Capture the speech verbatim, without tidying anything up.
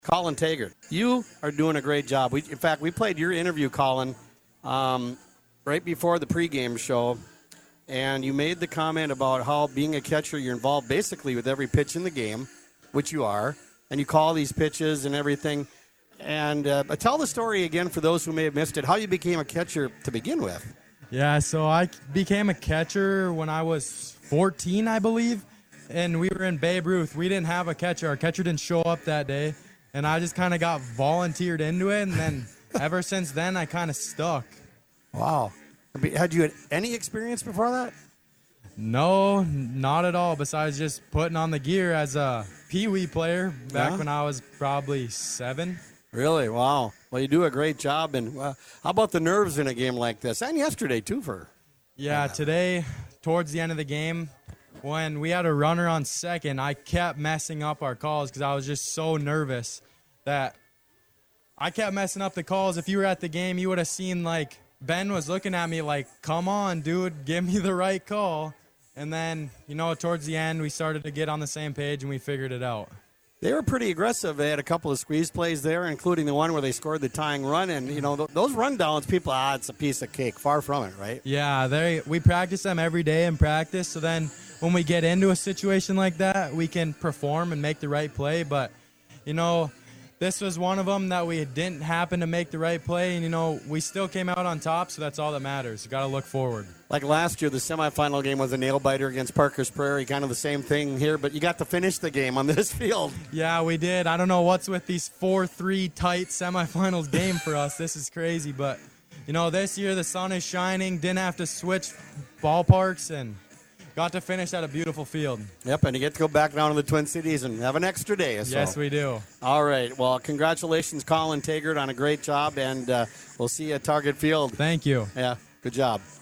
Colin Taggart, you are doing a great job. We, in fact, we played your interview, Colin, um, right before the pregame show, and you made the comment about how being a catcher, you're involved basically with every pitch in the game, which you are, and you call these pitches and everything. And uh, tell the story again for those who may have missed it, how you became a catcher to begin with. Yeah, so I became a catcher when I was fourteen, I believe, and we were in Babe Ruth. We didn't have a catcher. Our catcher didn't show up that day. And I just kind of got volunteered into it, and then ever since then, I kind of stuck. Wow. Had you had any experience before that? No, not at all, besides just putting on the gear as a Pee-wee player back Yeah? when I was probably seven. Really? Wow. Well, you do a great job. And uh, how about the nerves in a game like this? And yesterday, too, for... Yeah, today, towards the end of the game, when we had a runner on second, I kept messing up our calls because I was just so nervous that I kept messing up the calls. If you were at the game, you would have seen, like, Ben was looking at me like, come on, dude, give me the right call. And then, you know, towards the end, we started to get on the same page, and we figured it out. They were pretty aggressive. They had a couple of squeeze plays there, including the one where they scored the tying run. And, you know, th- those rundowns, people, ah, it's a piece of cake. Far from it, right? Yeah, they we practice them every day in practice, so then when we get into a situation like that, we can perform and make the right play. But, you know, this was one of them that we didn't happen to make the right play, and, you know, we still came out on top, so that's all that matters. You got to look forward. Like last year, the semifinal game was a nail-biter against Parker's Prairie, kind of the same thing here, but you got to finish the game on this field. Yeah, we did. I don't know what's with these four three tight semifinals game for us. This is crazy, but, you know, this year the sun is shining, didn't have to switch ballparks, and got to finish at a beautiful field. Yep, and you get to go back down to the Twin Cities and have an extra day. So. Yes, we do. All right. Well, congratulations, Colin Taggart, on a great job, and uh, we'll see you at Target Field. Thank you. Yeah, good job.